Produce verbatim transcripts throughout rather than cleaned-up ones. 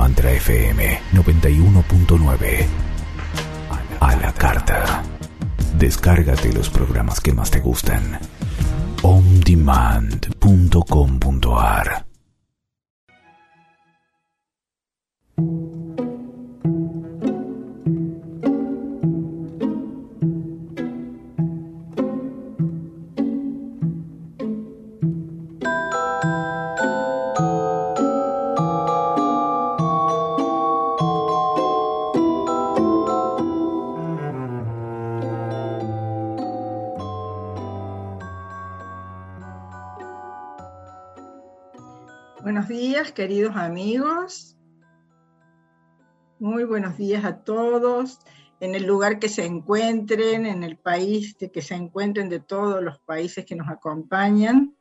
Mantra F M noventa y uno punto nueve. A la carta. Descárgate los programas que más te gustan. on demand punto com punto a r. Buenos días, queridos amigos. Muy buenos días a todos, en el lugar que se encuentren, en el país de que se encuentren, de todos los países que nos acompañan.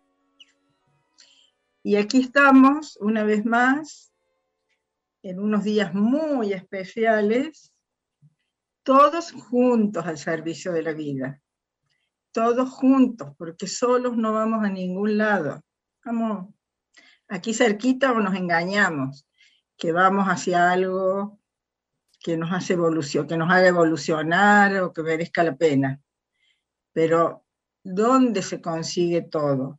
Y aquí estamos, una vez más, en unos días muy especiales, todos juntos al servicio de la vida. Todos juntos, porque solos no vamos a ningún lado. Vamos aquí cerquita o nos engañamos, que vamos hacia algo que nos hace evolución, que nos haga evolucionar o que merezca la pena. Pero, ¿dónde se consigue todo?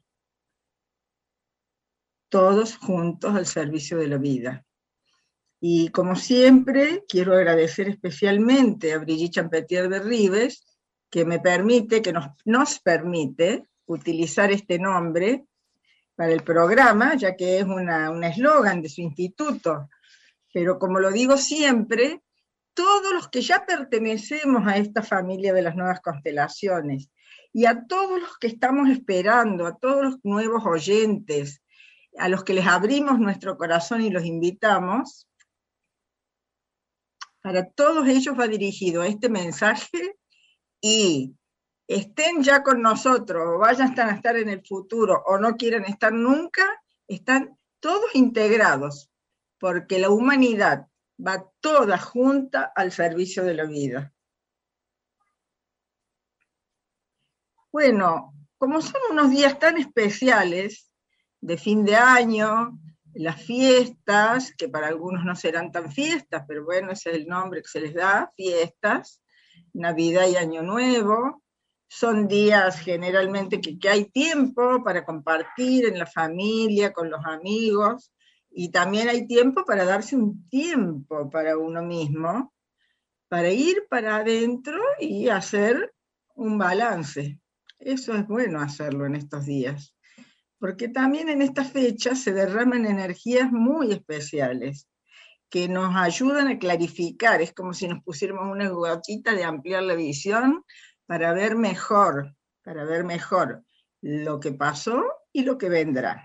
Todos juntos al servicio de la vida. Y como siempre, quiero agradecer especialmente a Brigitte Champetier de Rives, que me permite, que nos, nos permite utilizar este nombre para el programa, ya que es un eslogan de su instituto. Pero como lo digo siempre, todos los que ya pertenecemos a esta familia de las nuevas constelaciones, y a todos los que estamos esperando, a todos los nuevos oyentes, a los que les abrimos nuestro corazón y los invitamos, para todos ellos va dirigido este mensaje, y estén ya con nosotros, o vayan a estar en el futuro, o no quieren estar nunca, están todos integrados, porque la humanidad va toda junta al servicio de la vida. Bueno, como son unos días tan especiales, de fin de año, las fiestas, que para algunos no serán tan fiestas, pero bueno, ese es el nombre que se les da, fiestas, Navidad y Año Nuevo, son días generalmente que, que hay tiempo para compartir en la familia, con los amigos, y también hay tiempo para darse un tiempo para uno mismo, para ir para adentro y hacer un balance. Eso es bueno hacerlo en estos días, porque también en estas fechas se derraman energías muy especiales, que nos ayudan a clarificar, es como si nos pusiéramos una gotita de ampliar la visión, para ver mejor, para ver mejor lo que pasó y lo que vendrá.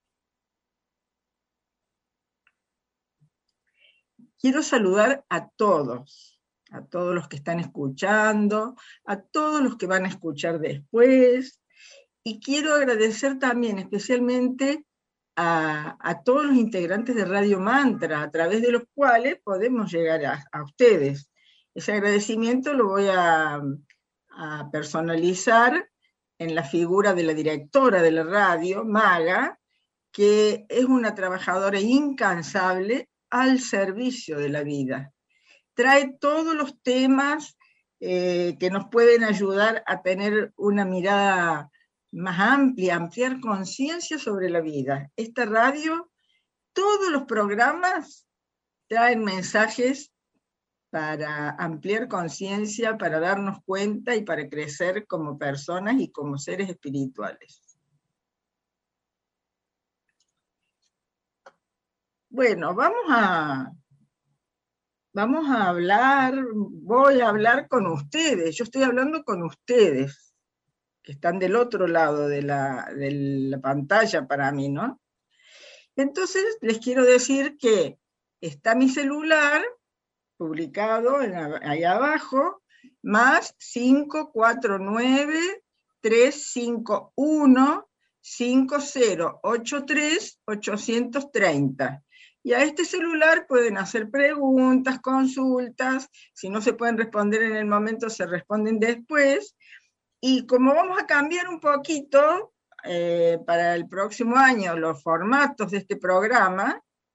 Quiero saludar a todos, a todos los que están escuchando, a todos los que van a escuchar después, y quiero agradecer también especialmente a, a todos los integrantes de Radio Mantra, a través de los cuales podemos llegar a, a ustedes. Ese agradecimiento lo voy a... a personalizar en la figura de la directora de la radio, Maga, que es una trabajadora incansable al servicio de la vida. Trae todos los temas eh, que nos pueden ayudar a tener una mirada más amplia, ampliar conciencia sobre la vida. Esta radio, todos los programas traen mensajes para ampliar conciencia, para darnos cuenta y para crecer como personas y como seres espirituales. Bueno, vamos a, vamos a hablar, voy a hablar con ustedes, yo estoy hablando con ustedes, que están del otro lado de la, de la pantalla para mí, ¿no? Entonces les quiero decir que está mi celular, publicado en, ahí abajo, más cinco cuatro nueve, tres cinco uno, cinco cero ocho tres, ocho tres cero. Y a este celular pueden hacer preguntas, consultas, si no se pueden responder en el momento, se responden después. Y como vamos a cambiar un poquito eh, para el próximo año los formatos de este programa,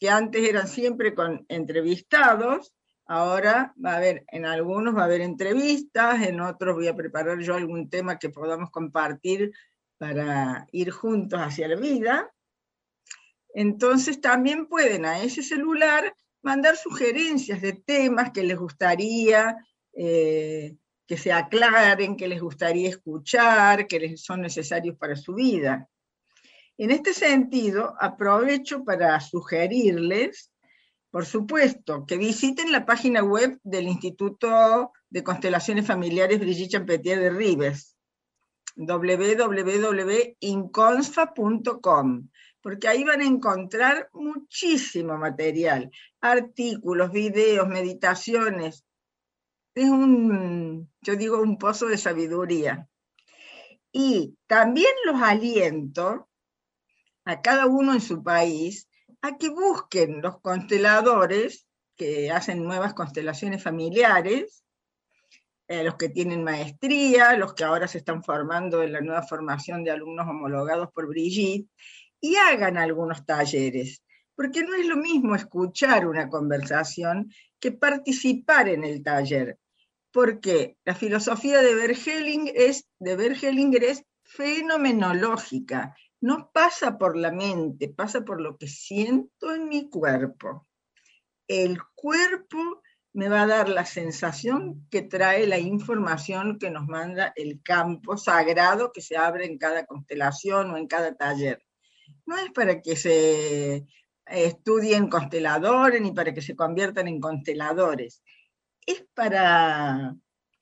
que antes eran siempre con entrevistados, ahora va a haber, en algunos va a haber entrevistas, en otros voy a preparar yo algún tema que podamos compartir para ir juntos hacia la vida. Entonces también pueden a ese celular mandar sugerencias de temas que les gustaría eh, que se aclaren, que les gustaría escuchar, que les son necesarios para su vida. En este sentido, aprovecho para sugerirles, por supuesto, que visiten la página web del Instituto de Constelaciones Familiares Brigitte Champetier de Ribes, w w w punto inconsfa punto com, porque ahí van a encontrar muchísimo material, artículos, videos, meditaciones. Es un, yo digo, un pozo de sabiduría. Y también los aliento a cada uno en su país a que busquen los consteladores que hacen nuevas constelaciones familiares, eh, los que tienen maestría, los que ahora se están formando en la nueva formación de alumnos homologados por Brigitte, y hagan algunos talleres, porque no es lo mismo escuchar una conversación que participar en el taller, porque la filosofía de Bergelinger es, de Bergelinger es fenomenológica, no pasa por la mente, pasa por lo que siento en mi cuerpo. El cuerpo me va a dar la sensación que trae la información que nos manda el campo sagrado que se abre en cada constelación o en cada taller. No es para que se estudien consteladores ni para que se conviertan en consteladores. Es para,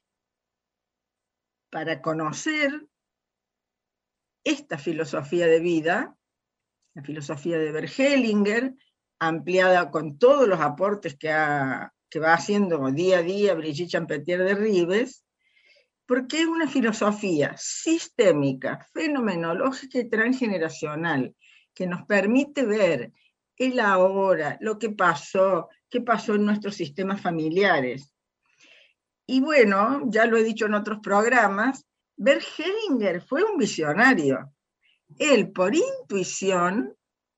para conocer esta filosofía de vida, la filosofía de Bergelinger, ampliada con todos los aportes que, ha, que va haciendo día a día Brigitte Champetier de Ribes, porque es una filosofía sistémica, fenomenológica y transgeneracional, que nos permite ver el ahora, lo que pasó, qué pasó en nuestros sistemas familiares. Y bueno, ya lo he dicho en otros programas, Bergelinger fue un visionario. Él, por intuición,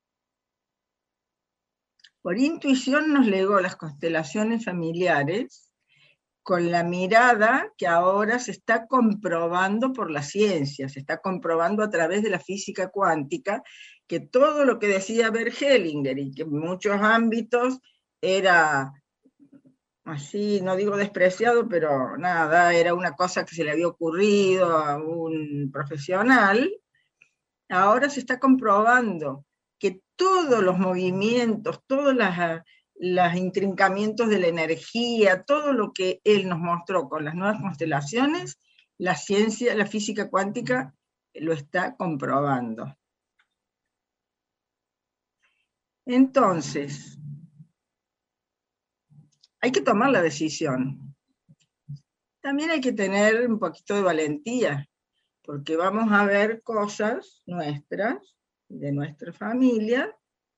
por intuición nos legó las constelaciones familiares con la mirada que ahora se está comprobando por la ciencia, se está comprobando a través de la física cuántica, que todo lo que decía Bergelinger y que en muchos ámbitos era así, no digo despreciado, pero nada, era una cosa que se le había ocurrido a un profesional, ahora se está comprobando que todos los movimientos, todos los, los intrincamientos de la energía, todo lo que él nos mostró con las nuevas constelaciones, la ciencia, la física cuántica lo está comprobando. Entonces, hay que tomar la decisión. También hay que tener un poquito de valentía, porque vamos a ver cosas nuestras, de nuestra familia,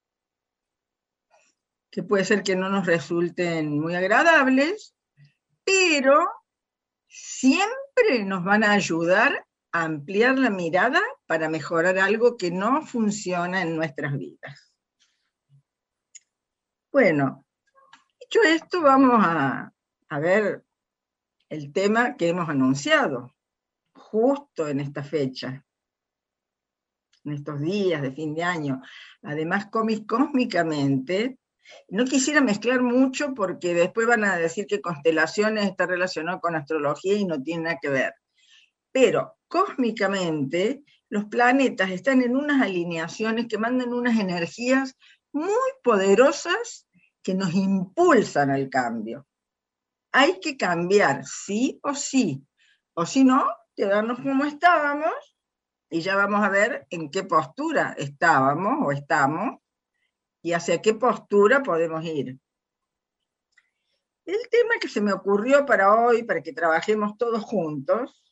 que puede ser que no nos resulten muy agradables, pero siempre nos van a ayudar a ampliar la mirada para mejorar algo que no funciona en nuestras vidas. Bueno, dicho esto, vamos a, a ver el tema que hemos anunciado, justo en esta fecha, en estos días de fin de año. Además, cósmicamente, no quisiera mezclar mucho porque después van a decir que constelaciones está relacionado con astrología y no tiene nada que ver. Pero cósmicamente, los planetas están en unas alineaciones que mandan unas energías muy poderosas que nos impulsan al cambio. Hay que cambiar, sí o sí, o si no, quedarnos como estábamos, y ya vamos a ver en qué postura estábamos o estamos, y hacia qué postura podemos ir. El tema que se me ocurrió para hoy, para que trabajemos todos juntos,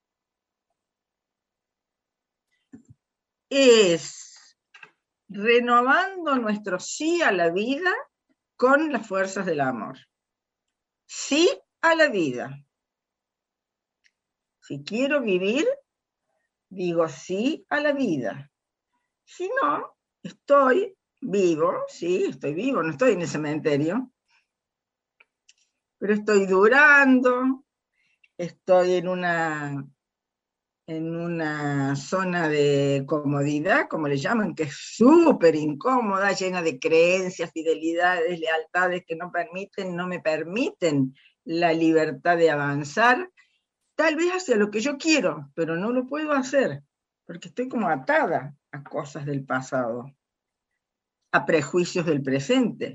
es renovando nuestro sí a la vida con las fuerzas del amor. Sí a la vida. Si quiero vivir, digo sí a la vida. Si no, estoy vivo, sí, estoy vivo, no estoy en el cementerio, pero estoy durando, estoy en una, en una zona de comodidad, como le llaman, que es súper incómoda, llena de creencias, fidelidades, lealtades que no permiten, no me permiten la libertad de avanzar, tal vez hacia lo que yo quiero, pero no lo puedo hacer, porque estoy como atada a cosas del pasado, a prejuicios del presente.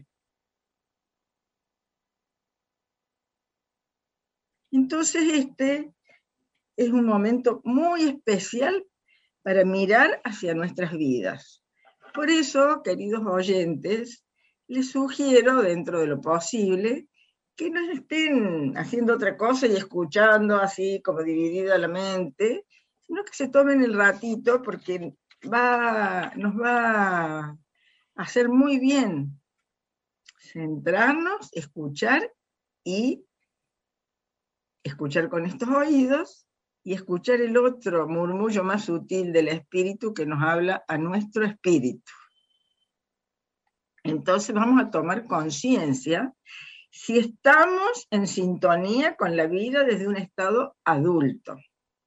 Entonces este es un momento muy especial para mirar hacia nuestras vidas. Por eso, queridos oyentes, les sugiero, dentro de lo posible, que no estén haciendo otra cosa y escuchando así como dividida la mente, sino que se tomen el ratito porque va, nos va a hacer muy bien centrarnos, escuchar y escuchar con estos oídos y escuchar el otro murmullo más sutil del espíritu que nos habla a nuestro espíritu. Entonces vamos a tomar conciencia si estamos en sintonía con la vida desde un estado adulto,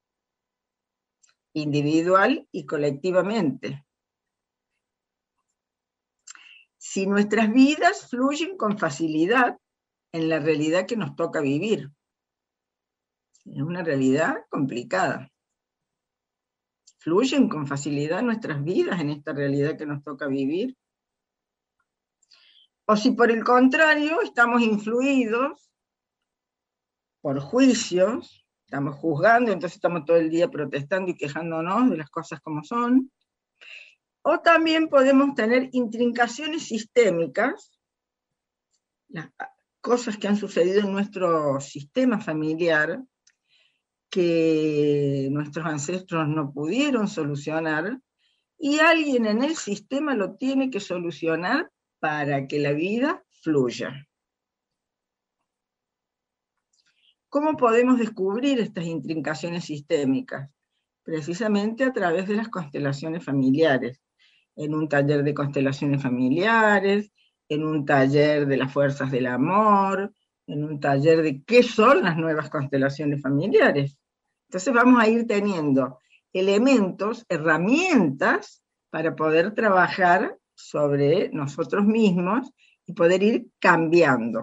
individual y colectivamente. Si nuestras vidas fluyen con facilidad en la realidad que nos toca vivir. Es una realidad complicada. ¿Fluyen con facilidad nuestras vidas en esta realidad que nos toca vivir? O si por el contrario estamos influidos por juicios, estamos juzgando, entonces estamos todo el día protestando y quejándonos de las cosas como son. O también podemos tener intrincaciones sistémicas, las cosas que han sucedido en nuestro sistema familiar, que nuestros ancestros no pudieron solucionar, y alguien en el sistema lo tiene que solucionar para que la vida fluya. ¿Cómo podemos descubrir estas intrincaciones sistémicas? Precisamente a través de las constelaciones familiares, en un taller de constelaciones familiares, en un taller de las fuerzas del amor, en un taller de qué son las nuevas constelaciones familiares. Entonces vamos a ir teniendo elementos, herramientas para poder trabajar sobre nosotros mismos y poder ir cambiando.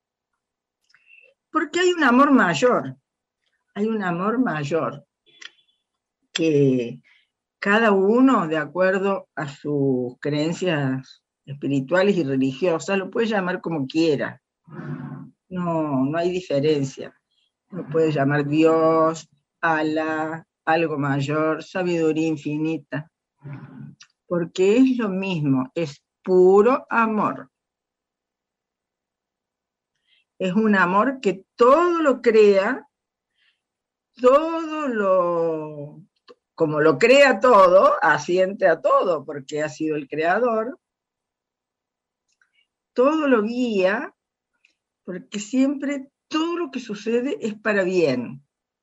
Porque hay un amor mayor, hay un amor mayor que cada uno, de acuerdo a sus creencias espirituales y religiosas, lo puede llamar como quiera. No, no hay diferencia. Lo puede llamar Dios, Alá, algo mayor, sabiduría infinita. Porque es lo mismo, es puro amor. Es un amor que todo lo crea, todo lo, como lo crea todo, asiente a todo, porque ha sido el creador, todo lo guía, porque siempre todo lo que sucede es para bien.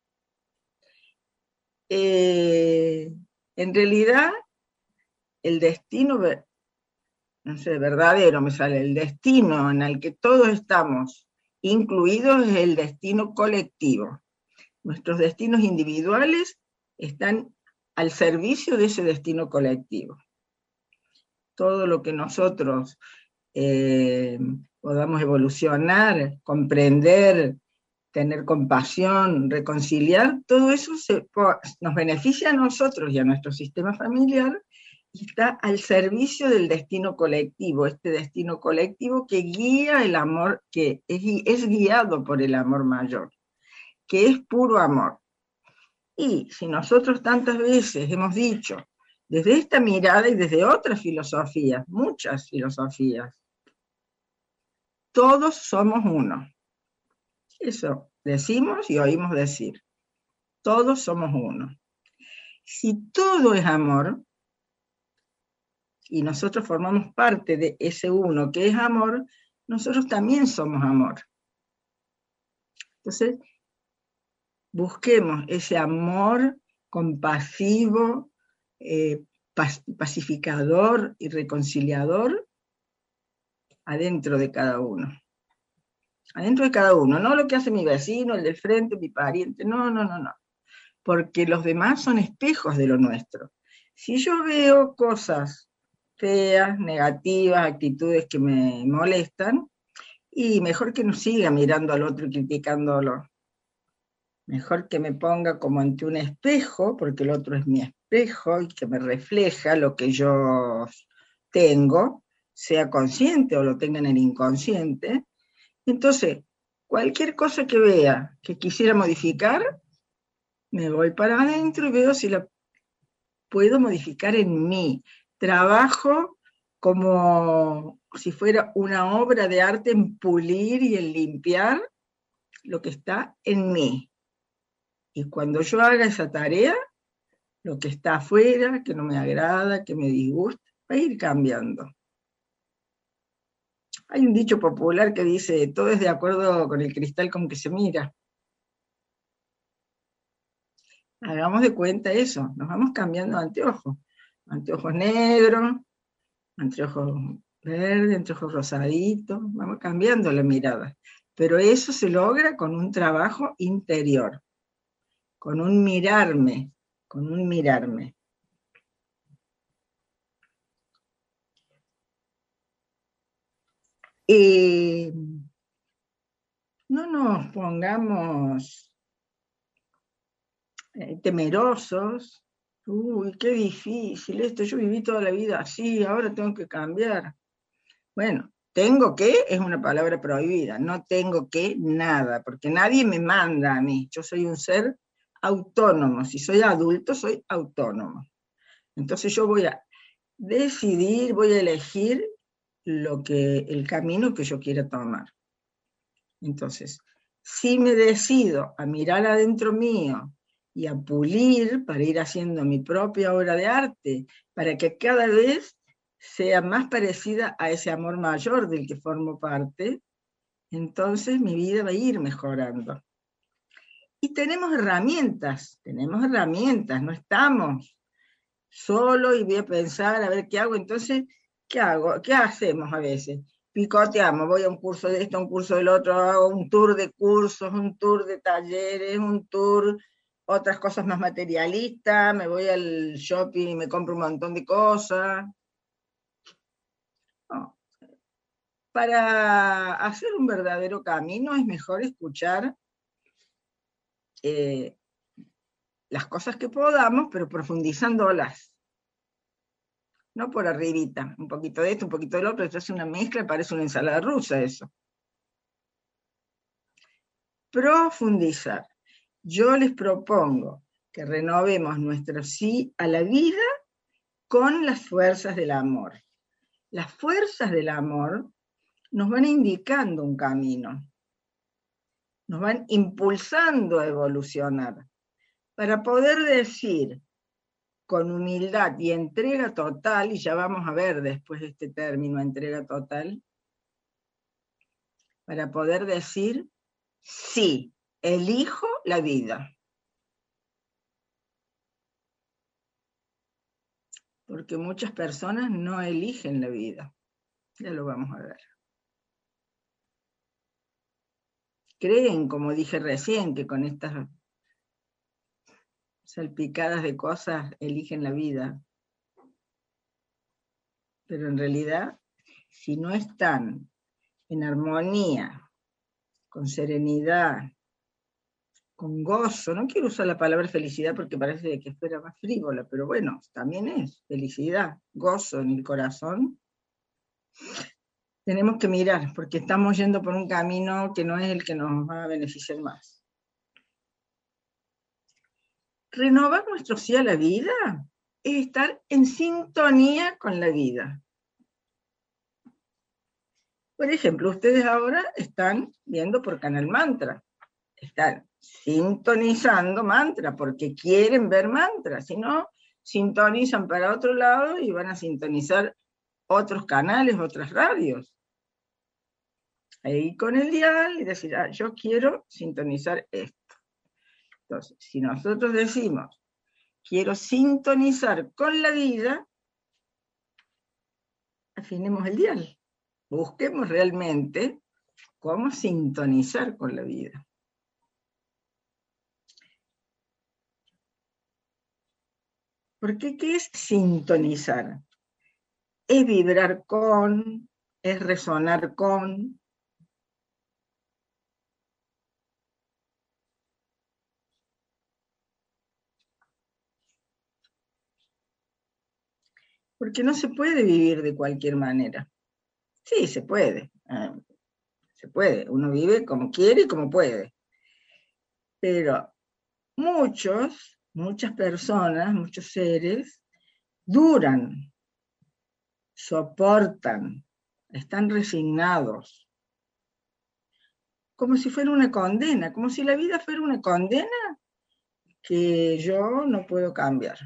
Eh, en realidad, el destino, no sé, verdadero me sale, el destino en el que todos estamos incluidos es el destino colectivo. Nuestros destinos individuales están al servicio de ese destino colectivo. Todo lo que nosotros eh, podamos evolucionar, comprender, tener compasión, reconciliar, todo eso se, nos beneficia a nosotros y a nuestro sistema familiar y está al servicio del destino colectivo, este destino colectivo que guía el amor, que es, es guiado por el amor mayor, que es puro amor. Y si nosotros tantas veces hemos dicho, desde esta mirada y desde otras filosofías, muchas filosofías, todos somos uno. Eso decimos y oímos decir. Todos somos uno. Si todo es amor, y nosotros formamos parte de ese uno que es amor, nosotros también somos amor. Entonces, busquemos ese amor compasivo, eh, pacificador y reconciliador adentro de cada uno. Adentro de cada uno, no lo que hace mi vecino, el del frente, mi pariente, no, no, no, no. Porque los demás son espejos de lo nuestro. Si yo veo cosas feas, negativas, actitudes que me molestan, y mejor que no siga mirando al otro y criticándolo. Mejor que me ponga como ante un espejo, porque el otro es mi espejo y que me refleja lo que yo tengo, sea consciente o lo tenga en el inconsciente. Entonces, cualquier cosa que vea que quisiera modificar, me voy para adentro y veo si la puedo modificar en mí. Trabajo como si fuera una obra de arte en pulir y en limpiar lo que está en mí. Y cuando yo haga esa tarea, lo que está afuera, que no me agrada, que me disgusta, va a ir cambiando. Hay un dicho popular que dice, todo es de acuerdo con el cristal con que se mira. Hagamos de cuenta eso, nos vamos cambiando de anteojos. Anteojos negros, anteojos verdes, anteojos rosaditos, vamos cambiando la mirada. Pero eso se logra con un trabajo interior, con un mirarme, con un mirarme. Eh, no nos pongamos eh, temerosos. Uy, qué difícil esto, yo viví toda la vida así, ahora tengo que cambiar. Bueno, tengo que es una palabra prohibida, no tengo que nada, porque nadie me manda a mí, yo soy un ser autónomo, si soy adulto soy autónomo. Entonces yo voy a decidir, voy a elegir lo que, el camino que yo quiera tomar. Entonces, si me decido a mirar adentro mío y a pulir para ir haciendo mi propia obra de arte, para que cada vez sea más parecida a ese amor mayor del que formo parte, entonces mi vida va a ir mejorando. Y tenemos herramientas, tenemos herramientas, no estamos solo y voy a pensar a ver qué hago. Entonces, ¿qué hago? ¿Qué hacemos a veces? Picoteamos, voy a un curso de esto, un curso del otro, hago un tour de cursos, un tour de talleres, un tour, otras cosas más materialistas, me voy al shopping y me compro un montón de cosas. No. Para hacer un verdadero camino es mejor escuchar eh, las cosas que podamos, pero profundizándolas. No por arribita, un poquito de esto, un poquito del otro, esto es una mezcla y parece una ensalada rusa eso. Profundizar. Yo les propongo que renovemos nuestro sí a la vida con las fuerzas del amor. Las fuerzas del amor nos van indicando un camino, nos van impulsando a evolucionar, para poder decir con humildad y entrega total, y ya vamos a ver después este término, entrega total, para poder decir, sí, elijo la vida. Porque muchas personas no eligen la vida. Ya lo vamos a ver. Creen, como dije recién, que con estas salpicadas de cosas eligen la vida. Pero en realidad, si no están en armonía, con serenidad, con gozo, no quiero usar la palabra felicidad porque parece que fuera más frívola, pero bueno, también es felicidad, gozo en el corazón. Tenemos que mirar, porque estamos yendo por un camino que no es el que nos va a beneficiar más. Renovar nuestro sí a la vida es estar en sintonía con la vida. Por ejemplo, ustedes ahora están viendo por Canal Mantra, están sintonizando mantra, porque quieren ver mantra, si no, sintonizan para otro lado y van a sintonizar otros canales, otras radios. Ahí con el dial y decir, ah, yo quiero sintonizar esto. Entonces, si nosotros decimos, quiero sintonizar con la vida, afinemos el dial. Busquemos realmente cómo sintonizar con la vida. Porque ¿qué es sintonizar? Es vibrar con, es resonar con. Porque no se puede vivir de cualquier manera. Sí, se puede. Eh, se puede. Uno vive como quiere y como puede. Pero muchos, muchas personas, muchos seres, duran, soportan, están resignados, como si fuera una condena, como si la vida fuera una condena que yo no puedo cambiar.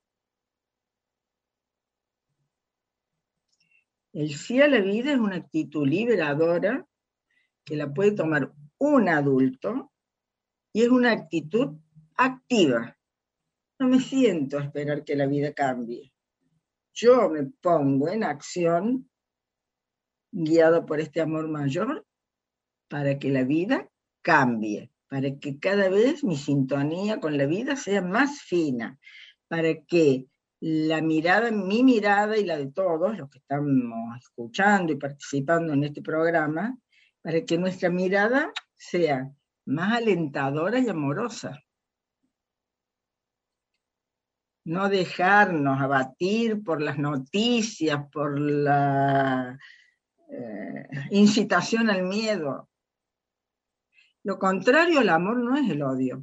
El sí a la vida es una actitud liberadora que la puede tomar un adulto y es una actitud activa. No me siento a esperar que la vida cambie. Yo me pongo en acción, guiado por este amor mayor, para que la vida cambie, para que cada vez mi sintonía con la vida sea más fina, para que la mirada, mi mirada y la de todos los que estamos escuchando y participando en este programa, para que nuestra mirada sea más alentadora y amorosa. No dejarnos abatir por las noticias, por la eh, incitación al miedo. Lo contrario al amor no es el odio.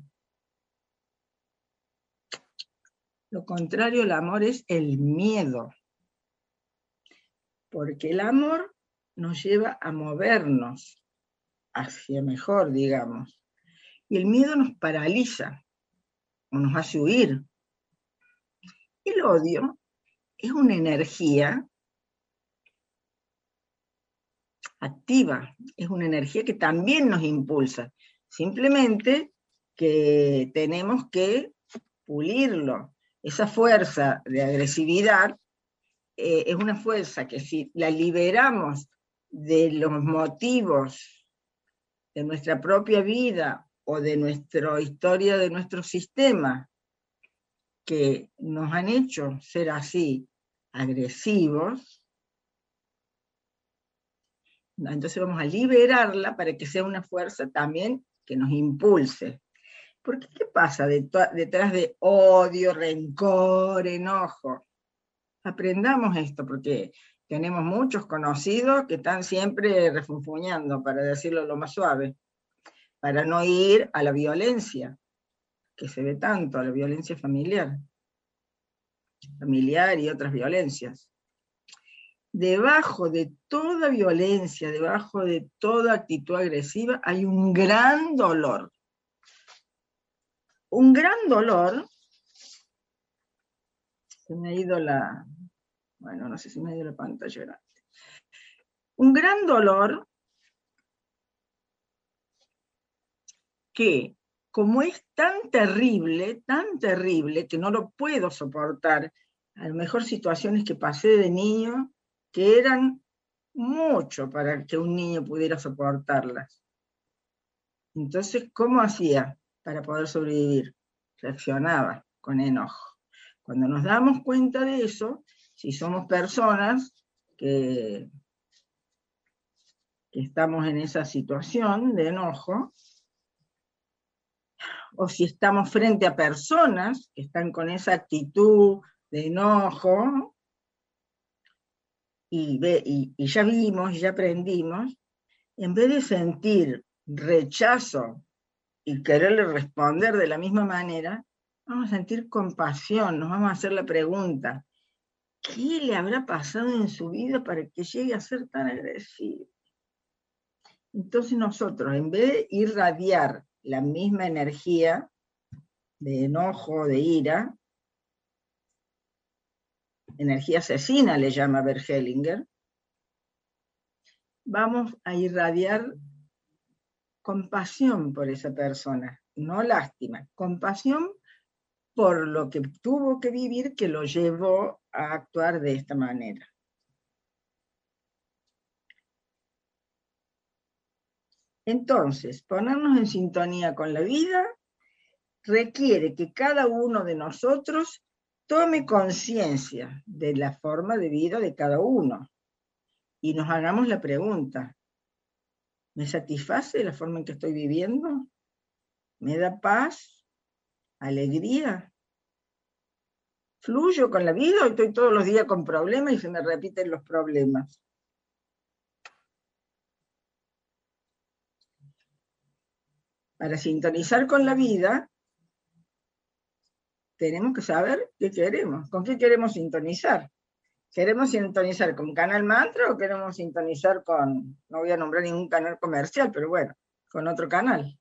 Lo contrario al amor es el miedo. Porque el amor nos lleva a movernos hacia mejor, digamos. Y el miedo nos paraliza o nos hace huir. El odio es una energía activa, es una energía que también nos impulsa. Simplemente que tenemos que pulirlo. Esa fuerza de agresividad eh, es una fuerza que si la liberamos de los motivos de nuestra propia vida o de nuestra historia, de nuestro sistema, que nos han hecho ser así agresivos, entonces vamos a liberarla para que sea una fuerza también que nos impulse. Porque ¿qué pasa detrás de odio, rencor, enojo? Aprendamos esto, porque tenemos muchos conocidos que están siempre refunfuñando, para decirlo lo más suave, para no ir a la violencia, que se ve tanto, a la violencia familiar, familiar y otras violencias. Debajo de toda violencia, debajo de toda actitud agresiva, hay un gran dolor. Un gran dolor, se me ha ido la, bueno, no sé si me ha ido la pantalla grande. Un gran dolor que, como es tan terrible, tan terrible, que no lo puedo soportar, a lo mejor situaciones que pasé de niño, que eran mucho para que un niño pudiera soportarlas. Entonces, ¿cómo hacía para poder sobrevivir? Reaccionaba con enojo. Cuando nos damos cuenta de eso, si somos personas que, que estamos en esa situación de enojo, o si estamos frente a personas que están con esa actitud de enojo, y, ve, y, y ya vimos, y ya aprendimos, en vez de sentir rechazo y quererle responder de la misma manera, vamos a sentir compasión, nos vamos a hacer la pregunta, ¿qué le habrá pasado en su vida para que llegue a ser tan agresivo? Entonces nosotros, en vez de irradiar la misma energía de enojo, de ira, energía asesina le llama Bert Hellinger, vamos a irradiar compasión por esa persona, no lástima, compasión por lo que tuvo que vivir que lo llevó a actuar de esta manera. Entonces, ponernos en sintonía con la vida requiere que cada uno de nosotros tome conciencia de la forma de vida de cada uno y nos hagamos la pregunta: ¿me satisface la forma en que estoy viviendo? ¿Me da paz? ¿Alegría? ¿Fluyo con la vida o estoy todos los días con problemas y se me repiten los problemas? Para sintonizar con la vida, tenemos que saber qué queremos, con qué queremos sintonizar. ¿Queremos sintonizar con Canal Mantra o queremos sintonizar con, no voy a nombrar ningún canal comercial, pero bueno, con otro canal?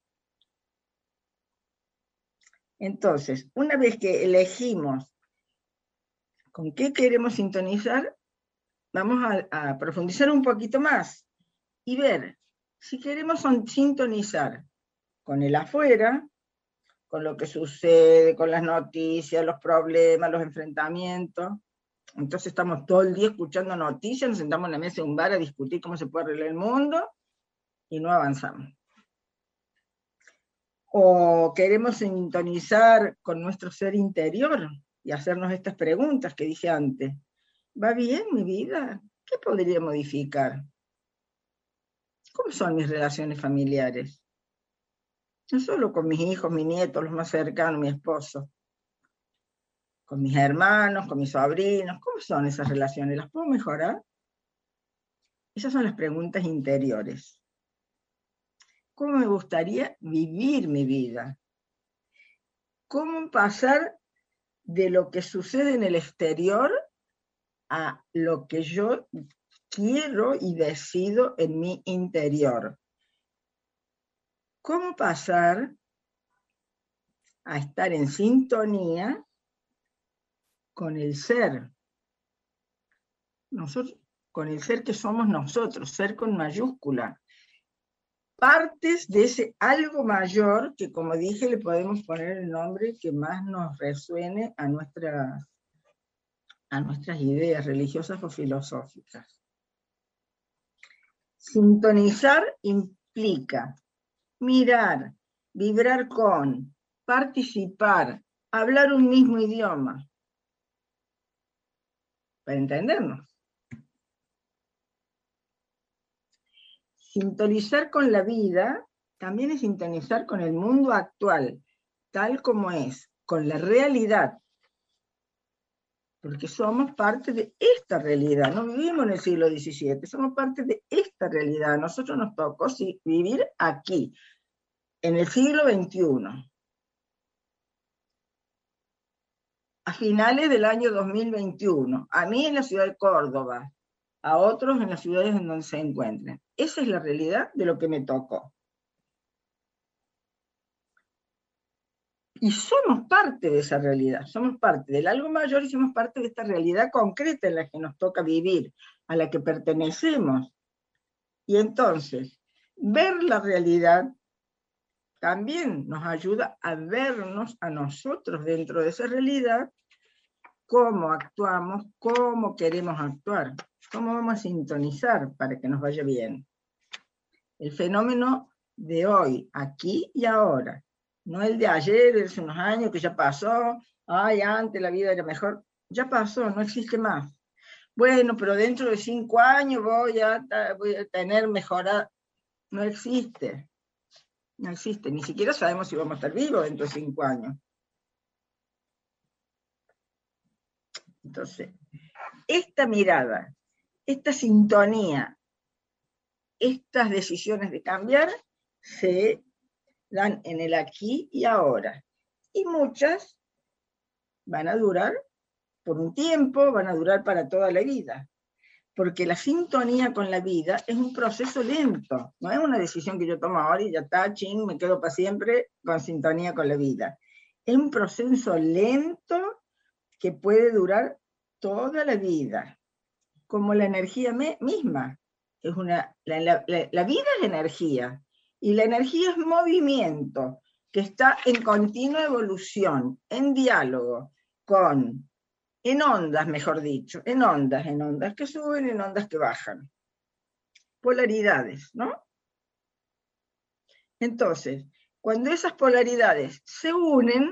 Entonces, una vez que elegimos con qué queremos sintonizar, vamos a, a profundizar un poquito más y ver si queremos sintonizar con el afuera, con lo que sucede, con las noticias, los problemas, los enfrentamientos. Entonces estamos todo el día escuchando noticias, nos sentamos en la mesa de un bar a discutir cómo se puede arreglar el mundo y no avanzamos. O queremos sintonizar con nuestro ser interior y hacernos estas preguntas que dije antes. ¿Va bien mi vida? ¿Qué podría modificar? ¿Cómo son mis relaciones familiares? No solo con mis hijos, mis nietos, los más cercanos, mi esposo. Con mis hermanos, con mis sobrinos. ¿Cómo son esas relaciones? ¿Las puedo mejorar? Esas son las preguntas interiores. ¿Cómo me gustaría vivir mi vida? ¿Cómo pasar de lo que sucede en el exterior a lo que yo quiero y decido en mi interior? ¿Cómo pasar a estar en sintonía con el ser? Nosotros, con el ser que somos nosotros, ser con mayúscula. Partes de ese algo mayor que, como dije, le podemos poner el nombre que más nos resuene a nuestras, a nuestras ideas religiosas o filosóficas. Sintonizar implica mirar, vibrar con, participar, hablar un mismo idioma. Para entendernos. Sintonizar con la vida también es sintonizar con el mundo actual, tal como es, con la realidad. Porque somos parte de esta realidad, no vivimos en el siglo diecisiete, somos parte de esta realidad. A nosotros nos tocó vivir aquí, en el siglo veintiuno. A finales del año dos mil veintiuno, a mí en la ciudad de Córdoba, a otros en las ciudades en donde se encuentren. Esa es la realidad de lo que me tocó. Y somos parte de esa realidad, somos parte del algo mayor y somos parte de esta realidad concreta en la que nos toca vivir, a la que pertenecemos. Y entonces, ver la realidad también nos ayuda a vernos a nosotros dentro de esa realidad, cómo actuamos, cómo queremos actuar, cómo vamos a sintonizar para que nos vaya bien. El fenómeno de hoy, aquí y ahora, no el de ayer, de hace unos años que ya pasó, ay, antes la vida era mejor, ya pasó, no existe más. Bueno, pero dentro de cinco años voy a, voy a tener mejorada, no existe. No existe, ni siquiera sabemos si vamos a estar vivos dentro de cinco años. Entonces, esta mirada, esta sintonía, estas decisiones de cambiar, se dan en el aquí y ahora. Y muchas van a durar por un tiempo, van a durar para toda la vida. Porque la sintonía con la vida es un proceso lento, no es una decisión que yo tomo ahora y ya está, ching, me quedo para siempre con sintonía con la vida. Es un proceso lento que puede durar toda la vida, como la energía me, misma. Es una, la, la, la, la vida es energía, y la energía es movimiento, que está en continua evolución, en diálogo, con, en ondas, mejor dicho, en ondas, en ondas que suben, en ondas que bajan. Polaridades, ¿no? Entonces, cuando esas polaridades se unen,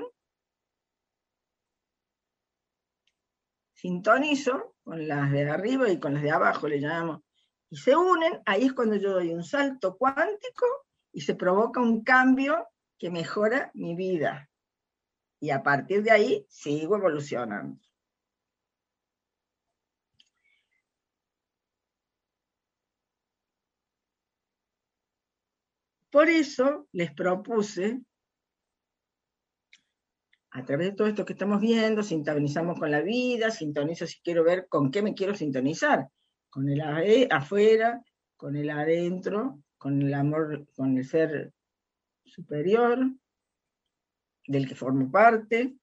sintonizo con las de arriba y con las de abajo, le llamamos, y se unen, ahí es cuando yo doy un salto cuántico y se provoca un cambio que mejora mi vida. Y a partir de ahí sigo evolucionando. Por eso les propuse, a través de todo esto que estamos viendo, sintonizamos con la vida, sintonizo si quiero ver con qué me quiero sintonizar, con el afuera, con el adentro, con el amor, con el ser superior, del que formo parte.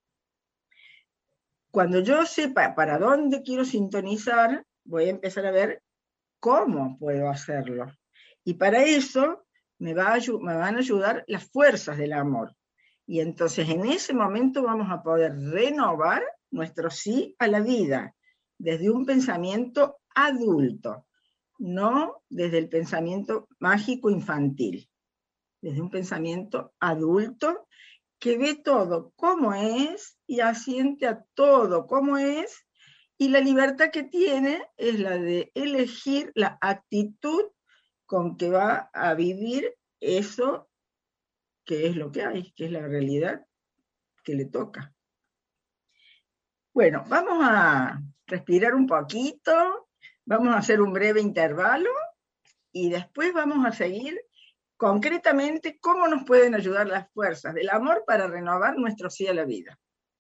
Cuando yo sepa para dónde quiero sintonizar, voy a empezar a ver cómo puedo hacerlo. Y para eso me, va a, me van a ayudar las fuerzas del amor. Y entonces en ese momento vamos a poder renovar nuestro sí a la vida, desde un pensamiento adulto, no desde el pensamiento mágico infantil, desde un pensamiento adulto que ve todo como es y asiente a todo como es, y la libertad que tiene es la de elegir la actitud con que va a vivir eso que es lo que hay, que es la realidad que le toca. Bueno, vamos a respirar un poquito, vamos a hacer un breve intervalo y después vamos a seguir concretamente cómo nos pueden ayudar las fuerzas del amor para renovar nuestro sí a la vida.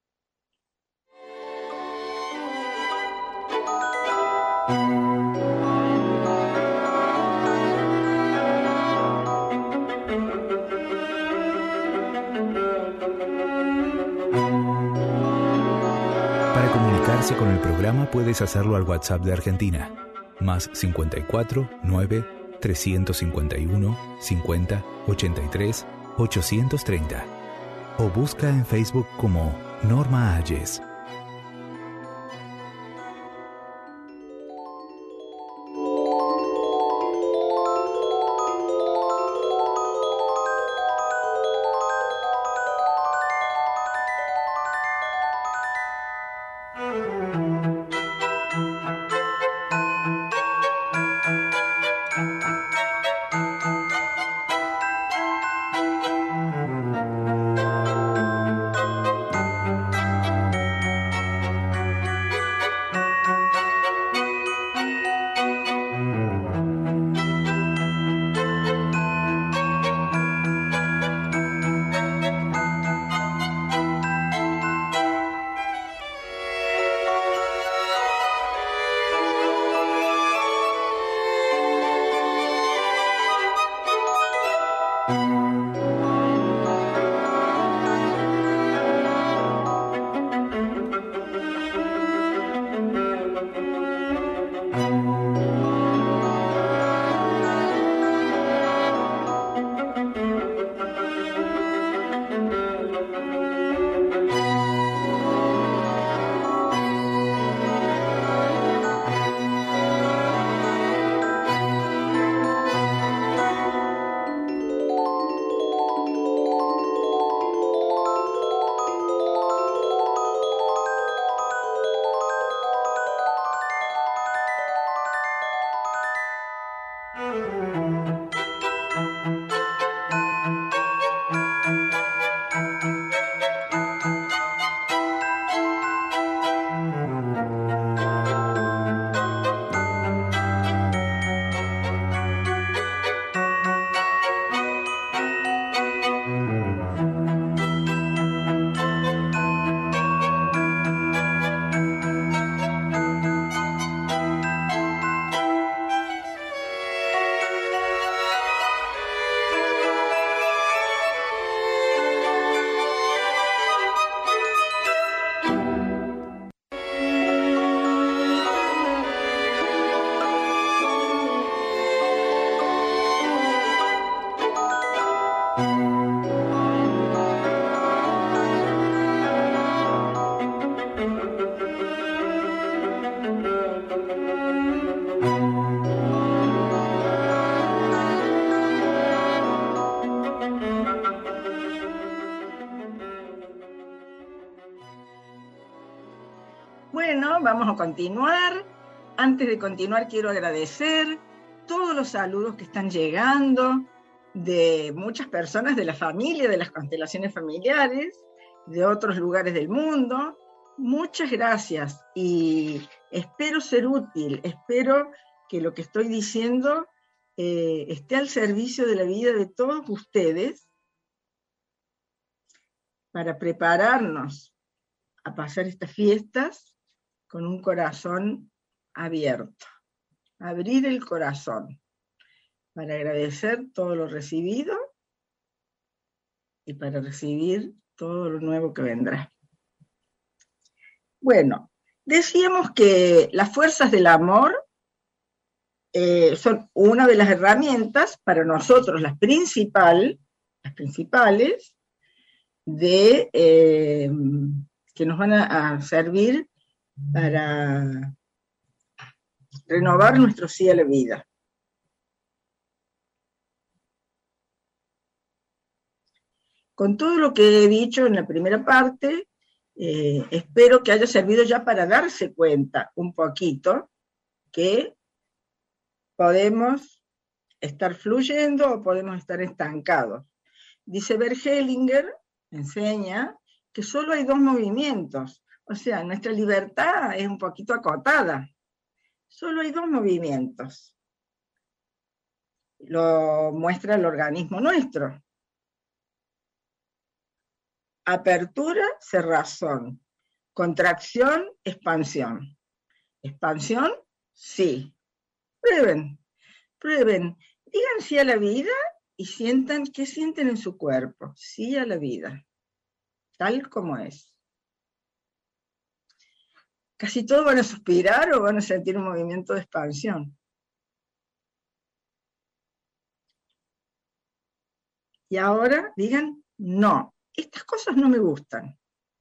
Para comunicarse con el programa puedes hacerlo al WhatsApp de Argentina, más cincuenta y cuatro, nueve, trescientos cincuenta y uno, cincuenta, ochenta y tres, ochocientos treinta. O busca en Facebook como Norma Ayes. Bueno, vamos a continuar. Antes de continuar quiero agradecer todos los saludos que están llegando de muchas personas de la familia, de las constelaciones familiares, de otros lugares del mundo. Muchas gracias y espero ser útil, espero que lo que estoy diciendo eh, esté al servicio de la vida de todos ustedes para prepararnos a pasar estas fiestas con un corazón abierto. Abrir el corazón para agradecer todo lo recibido y para recibir todo lo nuevo que vendrá. Bueno, decíamos que las fuerzas del amor eh, son una de las herramientas para nosotros, las, principal, las principales, de, eh, que nos van a, a servir para renovar nuestro cielo de vida. Con todo lo que he dicho en la primera parte, eh, espero que haya servido ya para darse cuenta un poquito que podemos estar fluyendo o podemos estar estancados. Dice Bert Hellinger, enseña, que solo hay dos movimientos, o sea, nuestra libertad es un poquito acotada. Solo hay dos movimientos. Lo muestra el organismo nuestro. Apertura, cerrazón. Contracción, expansión. Expansión, sí. Prueben, prueben. Digan sí a la vida y sientan qué sienten en su cuerpo. Sí a la vida, tal como es. Casi todos van a suspirar o van a sentir un movimiento de expansión. Y ahora digan, no, estas cosas no me gustan.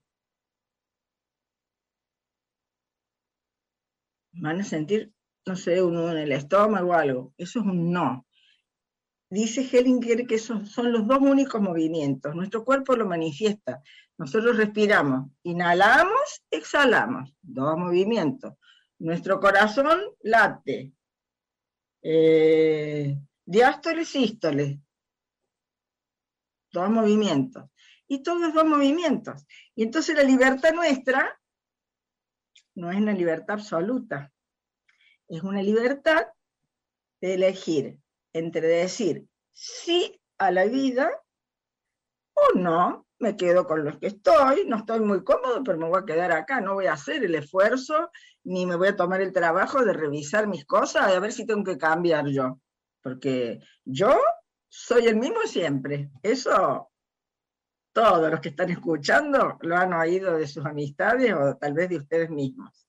Van a sentir, no sé, un nudo en el estómago o algo. Eso es un no. Dice Hellinger que esos son los dos únicos movimientos. Nuestro cuerpo lo manifiesta. Nosotros respiramos, inhalamos, exhalamos. Dos movimientos. Nuestro corazón late. Eh, diástole, sístole. Dos movimientos. Y todos dos movimientos. Y entonces la libertad nuestra no es una libertad absoluta. Es una libertad de elegir entre decir sí a la vida o no, me quedo con los que estoy, no estoy muy cómodo, pero me voy a quedar acá, no voy a hacer el esfuerzo, ni me voy a tomar el trabajo de revisar mis cosas y a ver si tengo que cambiar yo, porque yo soy el mismo siempre. Eso todos los que están escuchando lo han oído de sus amistades o tal vez de ustedes mismos.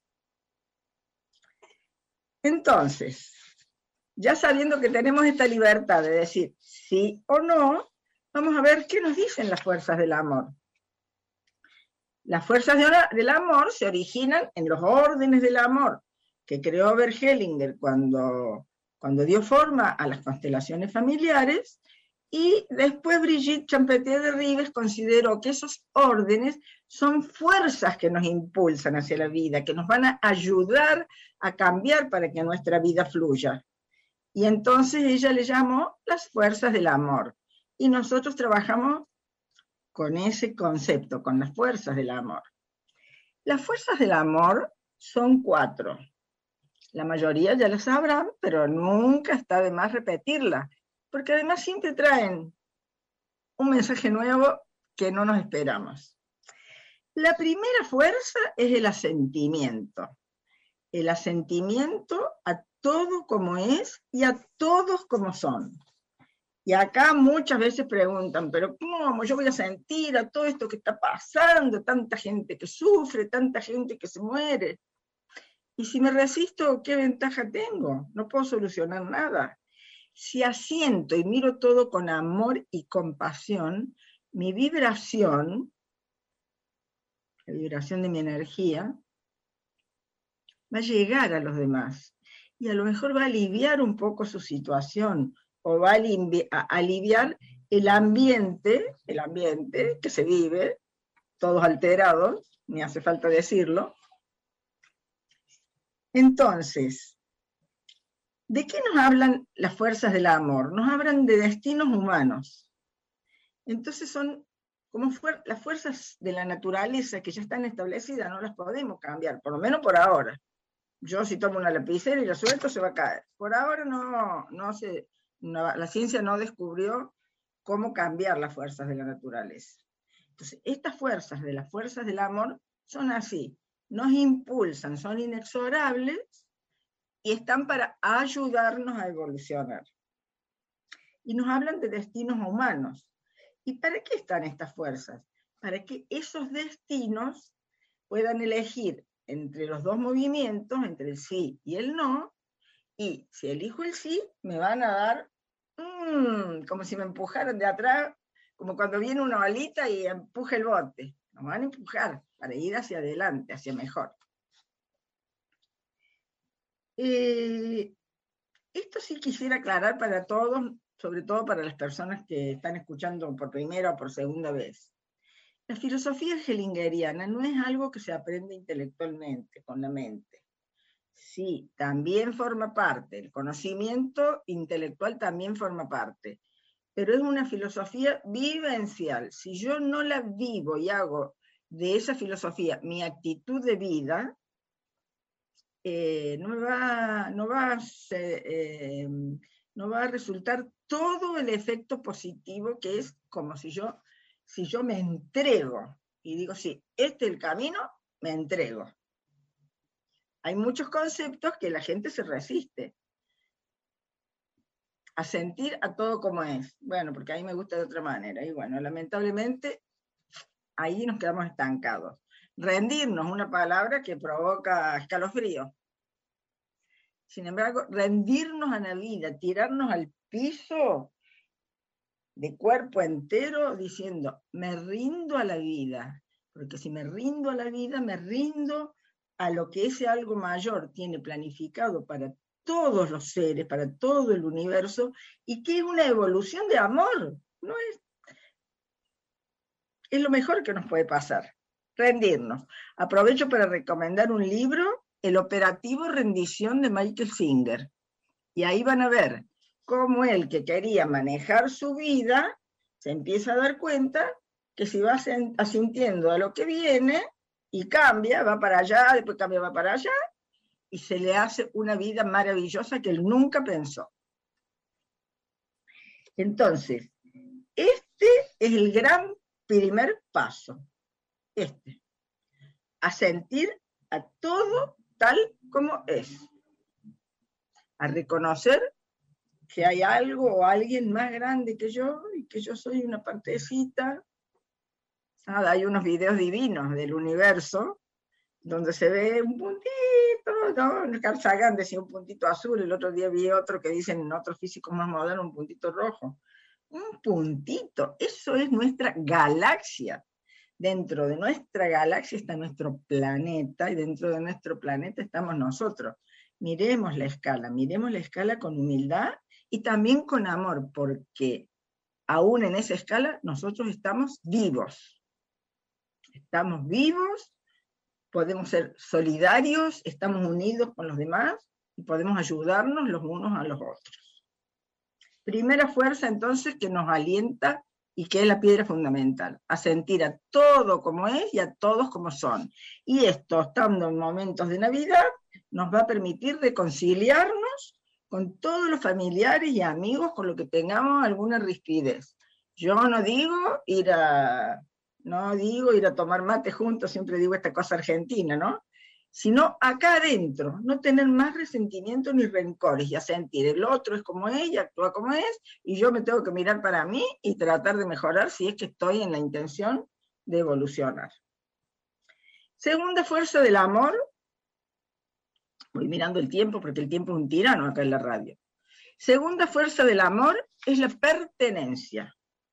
Entonces, ya sabiendo que tenemos esta libertad de decir sí o no, vamos a ver qué nos dicen las fuerzas del amor. Las fuerzas del amor se originan en los órdenes del amor que creó Bert Hellinger cuando, cuando dio forma a las constelaciones familiares, y después Brigitte Champetier de Ribes consideró que esos órdenes son fuerzas que nos impulsan hacia la vida, que nos van a ayudar a cambiar para que nuestra vida fluya. Y entonces ella le llamó las fuerzas del amor. Y nosotros trabajamos con ese concepto, con las fuerzas del amor. Las fuerzas del amor son cuatro. La mayoría ya las sabrán, pero nunca está de más repetirla, porque además siempre traen un mensaje nuevo que no nos esperamos. La primera fuerza es el asentimiento. El asentimiento a todo como es y a todos como son. Y acá muchas veces preguntan, pero ¿cómo yo voy a sentir a todo esto que está pasando? Tanta gente que sufre, tanta gente que se muere. Y si me resisto, ¿qué ventaja tengo? No puedo solucionar nada. Si asiento y miro todo con amor y compasión, mi vibración, la vibración de mi energía, va a llegar a los demás. Y a lo mejor va a aliviar un poco su situación, o va a aliviar el ambiente, el ambiente que se vive, todos alterados, ni hace falta decirlo, Entonces, ¿de qué nos hablan las fuerzas del amor? Nos hablan de destinos humanos. Entonces son como fuer las fuerzas de la naturaleza que ya están establecidas, no las podemos cambiar, por lo menos por ahora. Yo si tomo una lapicera y la suelto se va a caer. Por ahora no, no se, no, la ciencia no descubrió cómo cambiar las fuerzas de la naturaleza. Entonces, estas fuerzas de las fuerzas del amor son así, nos impulsan, son inexorables y están para ayudarnos a evolucionar. Y nos hablan de destinos humanos. ¿Y para qué están estas fuerzas? Para que esos destinos puedan elegir entre los dos movimientos, entre el sí y el no, y si elijo el sí, me van a dar, mmm, como si me empujaran de atrás, como cuando viene una balita y empuja el bote. Nos van a empujar para ir hacia adelante, hacia mejor. Eh, esto sí quisiera aclarar para todos, sobre todo para las personas que están escuchando por primera o por segunda vez. La filosofía hellingeriana no es algo que se aprende intelectualmente, con la mente. Sí, también forma parte, el conocimiento intelectual también forma parte, pero es una filosofía vivencial. Si yo no la vivo y hago de esa filosofía mi actitud de vida, eh, no, va, no, va a ser, eh, no va a resultar todo el efecto positivo que es como si yo, si yo me entrego y digo, sí, este es el camino, me entrego. Hay muchos conceptos que la gente se resiste a sentir a todo como es. Bueno, porque a mí me gusta de otra manera. Y bueno, lamentablemente, ahí nos quedamos estancados. Rendirnos, una palabra que provoca escalofrío. Sin embargo, rendirnos a la vida, tirarnos al piso de cuerpo entero diciendo, me rindo a la vida. Porque si me rindo a la vida, me rindo a lo que ese algo mayor tiene planificado para todos los seres, para todo el universo, y que es una evolución de amor. No es, es lo mejor que nos puede pasar, rendirnos. Aprovecho para recomendar un libro, El operativo rendición de Michael Singer, y ahí van a ver cómo él que quería manejar su vida, se empieza a dar cuenta que si va asintiendo a lo que viene, y cambia, va para allá, después cambia, va para allá, y se le hace una vida maravillosa que él nunca pensó. Entonces, este es el gran primer paso, este, a sentir a todo tal como es, a reconocer que hay algo o alguien más grande que yo, y que yo soy una partecita. Nada, hay unos videos divinos del universo, donde se ve un puntito, ¿no? Carl Sagan decía un puntito azul, el otro día vi otro que dicen en otros físicos más modernos un puntito rojo. Un puntito, eso es nuestra galaxia. Dentro de nuestra galaxia está nuestro planeta, y dentro de nuestro planeta estamos nosotros. Miremos la escala, miremos la escala con humildad y también con amor, porque aún en esa escala nosotros estamos vivos. Estamos vivos, podemos ser solidarios, estamos unidos con los demás y podemos ayudarnos los unos a los otros. Primera fuerza entonces que nos alienta y que es la piedra fundamental, a sentir a todo como es y a todos como son. Y esto, estando en momentos de Navidad, nos va a permitir reconciliarnos con todos los familiares y amigos con los que tengamos alguna rispidez. Yo no digo ir a... No digo ir a tomar mate juntos, siempre digo esta cosa argentina, ¿no? Sino acá adentro, no tener más resentimiento ni rencores, y a sentir el otro es como es y actúa como es, y yo me tengo que mirar para mí y tratar de mejorar si es que estoy en la intención de evolucionar. Segunda fuerza del amor, voy mirando el tiempo porque el tiempo es un tirano acá en la radio. Segunda fuerza del amor es la pertenencia.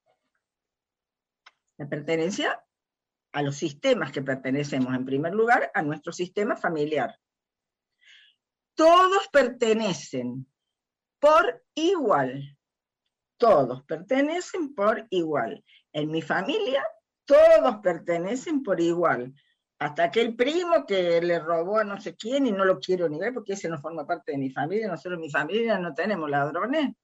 La pertenencia a los sistemas que pertenecemos, en primer lugar, a nuestro sistema familiar. Todos pertenecen por igual. Todos pertenecen por igual. En mi familia, todos pertenecen por igual hasta aquel primo que le robó a no sé quién y no lo quiero ni ver porque ese no forma parte de mi familia, nosotros en mi familia no tenemos ladrones.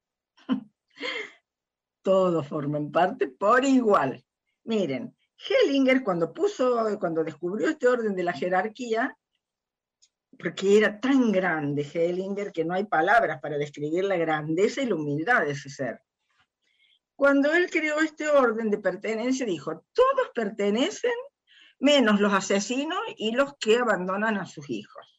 Todos forman parte por igual. Miren, Hellinger cuando puso, cuando descubrió este orden de la jerarquía, porque era tan grande Hellinger que no hay palabras para describir la grandeza y la humildad de ese ser. Cuando él creó este orden de pertenencia, dijo, todos pertenecen, menos los asesinos y los que abandonan a sus hijos.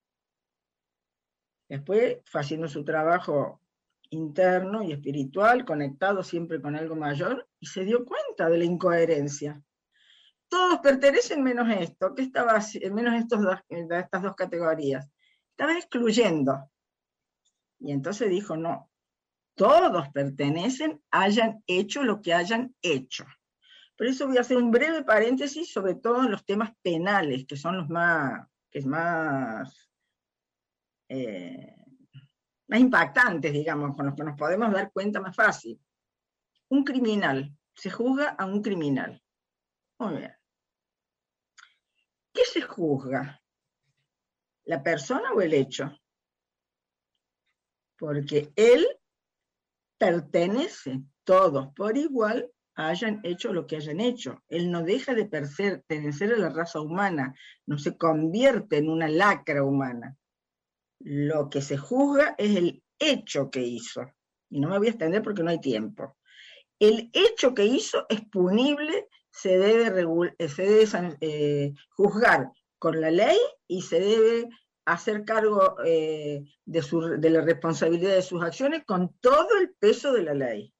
Después fue haciendo su trabajo interno y espiritual, conectado siempre con algo mayor, y se dio cuenta de la incoherencia. Todos pertenecen menos esto, que estaba menos estos dos, estas dos categorías. Estaba excluyendo. Y entonces dijo, no, todos pertenecen, hayan hecho lo que hayan hecho. Por eso voy a hacer un breve paréntesis sobre todo en los temas penales, que son los más, que es más, eh, más impactantes, digamos, con los que nos podemos dar cuenta más fácil. Un criminal, se juzga a un criminal. Muy bien. ¿Qué se juzga? ¿La persona o el hecho? Porque él pertenece, todos por igual, hayan hecho lo que hayan hecho. Él no deja de pertenecer a la raza humana, no se convierte en una lacra humana. Lo que se juzga es el hecho que hizo. Y no me voy a extender porque no hay tiempo. El hecho que hizo es punible, se debe, se debe eh, juzgar con la ley y se debe hacer cargo eh, de, su, de la responsabilidad de sus acciones con todo el peso de la ley.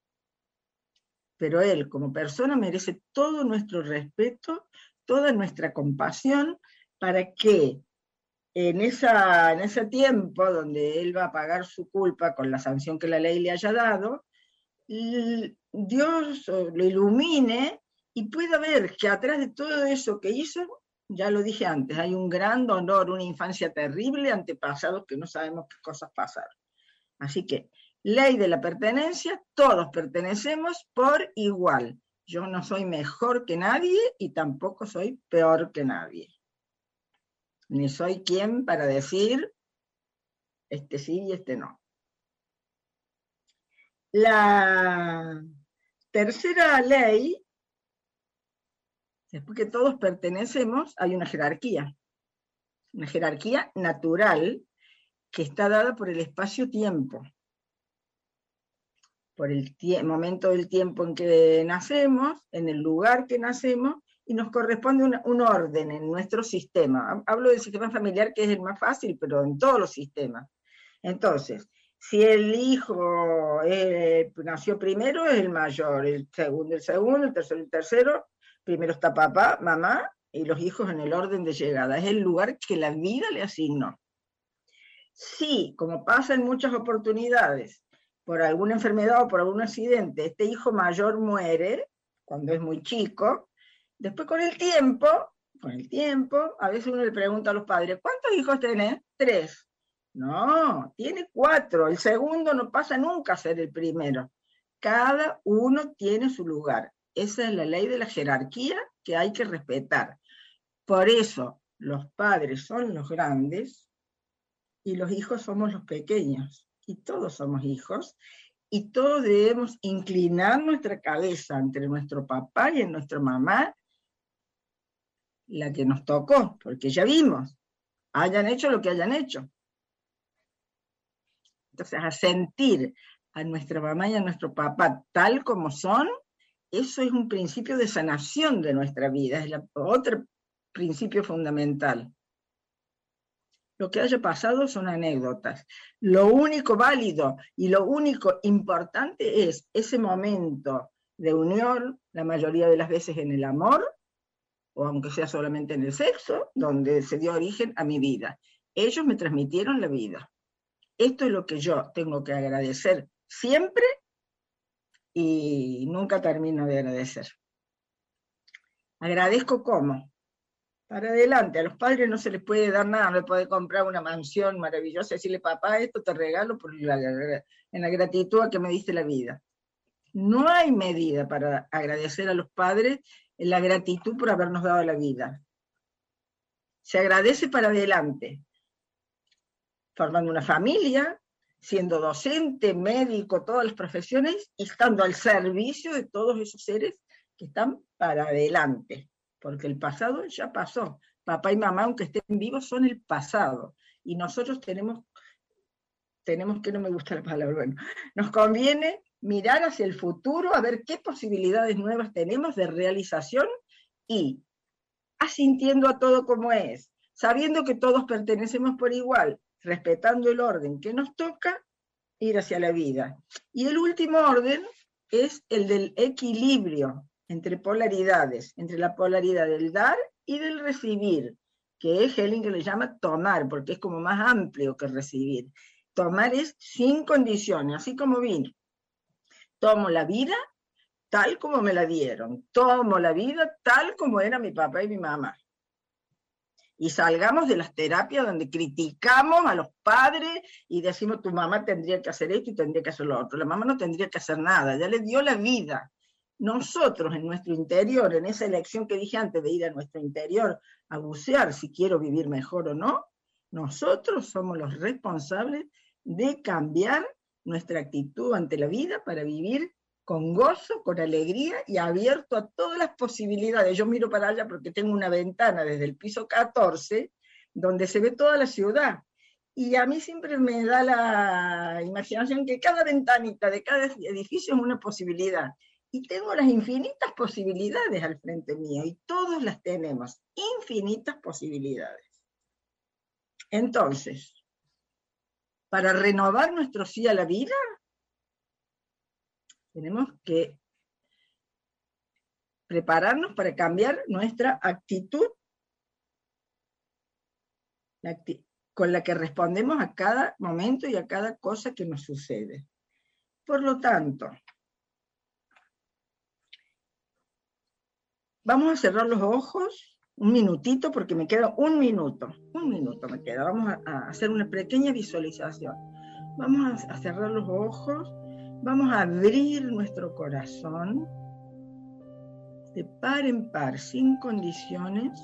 Pero él, como persona, merece todo nuestro respeto, toda nuestra compasión, para que en, esa, en ese tiempo donde él va a pagar su culpa con la sanción que la ley le haya dado, Dios lo ilumine y pueda ver que atrás de todo eso que hizo, ya lo dije antes, hay un gran dolor, una infancia terrible, antepasados que no sabemos qué cosas pasaron. Así que, ley de la pertenencia, todos pertenecemos por igual. Yo no soy mejor que nadie y tampoco soy peor que nadie. Ni soy quien para decir, este sí y este no. La tercera ley, después que todos pertenecemos, hay una jerarquía. Una jerarquía natural que está dada por el espacio-tiempo. Por el momento del tiempo en que nacemos, en el lugar que nacemos, y nos corresponde una, un orden en nuestro sistema. Hablo del sistema familiar, que es el más fácil, pero en todos los sistemas. Entonces, si el hijo eh, nació primero, es el mayor, el segundo, el segundo, el tercero, el tercero, primero está papá, mamá, y los hijos en el orden de llegada. Es el lugar que la vida le asignó. Si, como pasa en muchas oportunidades, por alguna enfermedad o por algún accidente, este hijo mayor muere, cuando es muy chico, después con el tiempo, con el tiempo, a veces uno le pregunta a los padres, ¿cuántos hijos tenés? Tres. No, tiene cuatro, el segundo no pasa nunca a ser el primero. Cada uno tiene su lugar. Esa es la ley de la jerarquía que hay que respetar. Por eso, los padres son los grandes y los hijos somos los pequeños. Y todos somos hijos, y todos debemos inclinar nuestra cabeza entre nuestro papá y en nuestra mamá, la que nos tocó, porque ya vimos, hayan hecho lo que hayan hecho. Entonces, a sentir a nuestra mamá y a nuestro papá tal como son, eso es un principio de sanación de nuestra vida, es la, otro principio fundamental. Lo que haya pasado son anécdotas. Lo único válido y lo único importante es ese momento de unión, la mayoría de las veces en el amor, o aunque sea solamente en el sexo, donde se dio origen a mi vida. Ellos me transmitieron la vida. Esto es lo que yo tengo que agradecer siempre y nunca termino de agradecer. Agradezco cómo. Para adelante, a los padres no se les puede dar nada, no les puede comprar una mansión maravillosa y decirle, papá, esto te regalo por la, en la gratitud a que me diste la vida. No hay medida para agradecer a los padres en la gratitud por habernos dado la vida. se agradece para adelante, formando una familia, siendo docente, médico, todas las profesiones, y estando al servicio de todos esos seres que están para adelante, porque el pasado ya pasó. Papá y mamá, aunque estén vivos, son el pasado, y nosotros tenemos, tenemos que no me gusta la palabra, bueno, nos conviene mirar hacia el futuro, a ver qué posibilidades nuevas tenemos de realización, y asintiendo a todo como es, sabiendo que todos pertenecemos por igual, respetando el orden que nos toca, ir hacia la vida. Y el último orden es el del equilibrio entre polaridades, entre la polaridad del dar y del recibir, que es Hellinger le llama tomar, porque es como más amplio que recibir. Tomar es sin condiciones, así como vino. Tomo la vida tal como me la dieron, tomo la vida tal como era mi papá y mi mamá. Y salgamos de las terapias donde criticamos a los padres y decimos tu mamá tendría que hacer esto y tendría que hacer lo otro. La mamá no tendría que hacer nada, ya le dio la vida. Nosotros en nuestro interior, en esa elección que dije antes de ir a nuestro interior a bucear si quiero vivir mejor o no, nosotros somos los responsables de cambiar nuestra actitud ante la vida para vivir con gozo, con alegría y abierto a todas las posibilidades. Yo miro para allá porque tengo una ventana desde el piso catorce donde se ve toda la ciudad. Y a mí siempre me da la imaginación que cada ventanita de cada edificio es una posibilidad. Y tengo las infinitas posibilidades al frente mío, y todos las tenemos, infinitas posibilidades. Entonces, para renovar nuestro sí a la vida, tenemos que prepararnos para cambiar nuestra actitud la acti- con la que respondemos a cada momento y a cada cosa que nos sucede. Por lo tanto, vamos a cerrar los ojos un minutito, porque me queda un minuto, un minuto me queda. Vamos a, a hacer una pequeña visualización. Vamos a, a cerrar los ojos. Vamos a abrir nuestro corazón de par en par, sin condiciones.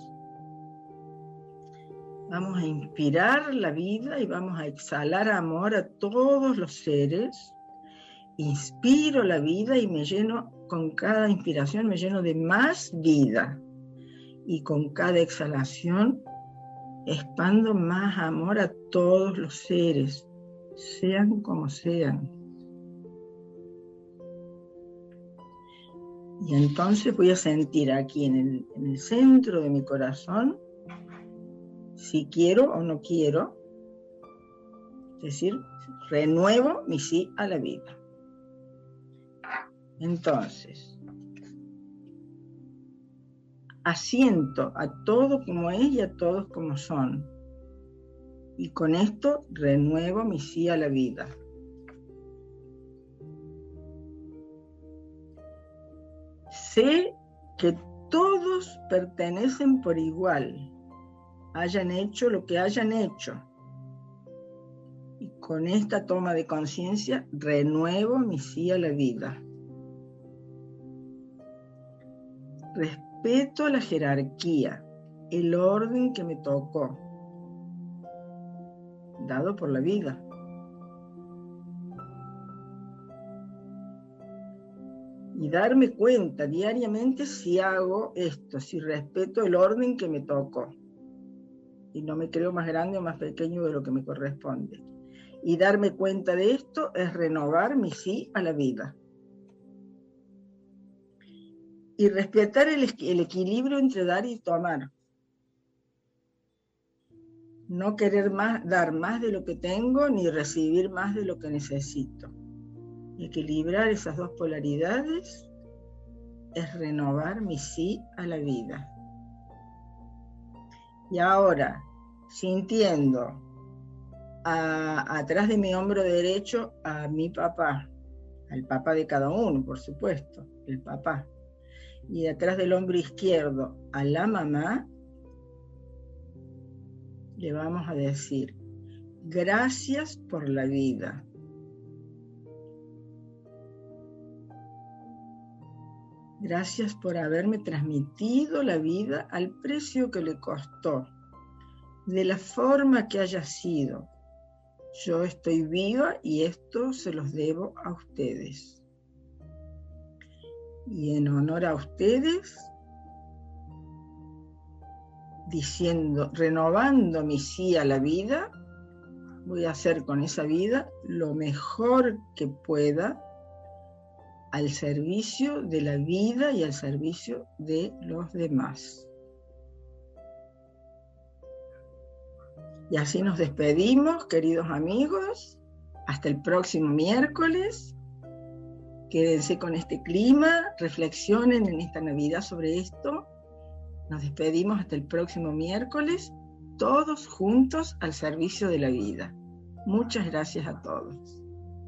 Vamos a inspirar la vida y vamos a exhalar amor a todos los seres. Inspiro la vida y me lleno, con cada inspiración me lleno de más vida. Y con cada exhalación expando más amor a todos los seres, sean como sean. Y entonces voy a sentir aquí en el, en el centro de mi corazón si quiero o no quiero, es decir, renuevo mi sí a la vida. Entonces, asiento a todo como es y a todos como son. Y con esto renuevo mi sí a la vida. Sé que todos pertenecen por igual, hayan hecho lo que hayan hecho. Y con esta toma de conciencia renuevo mi sí a la vida. Respeto la jerarquía, el orden que me tocó, dado por la vida. Y darme cuenta diariamente si hago esto, si respeto el orden que me tocó. Y no me creo más grande o más pequeño de lo que me corresponde. Y darme cuenta de esto es renovar mi sí a la vida. Y respetar el, el equilibrio entre dar y tomar. No querer más, dar más de lo que tengo, ni recibir más de lo que necesito. Equilibrar esas dos polaridades es renovar mi sí a la vida. Y ahora, sintiendo a, atrás de mi hombro derecho a mi papá, al papá de cada uno, por supuesto, el papá, y atrás del hombro izquierdo a la mamá, le vamos a decir, gracias por la vida. Gracias por haberme transmitido la vida al precio que le costó, de la forma que haya sido. Yo estoy viva y esto se los debo a ustedes. Y en honor a ustedes, diciendo, renovando mi sí a la vida, voy a hacer con esa vida lo mejor que pueda al servicio de la vida y al servicio de los demás. Y así nos despedimos, queridos amigos, hasta el próximo miércoles. Quédense con este clima, reflexionen en esta Navidad sobre esto. Nos despedimos hasta el próximo miércoles, todos juntos al servicio de la vida. Muchas gracias a todos.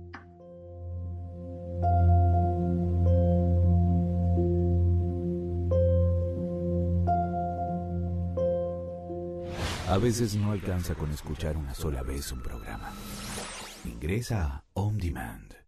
A veces no alcanza con escuchar una sola vez un programa. Ingresa a On Demand.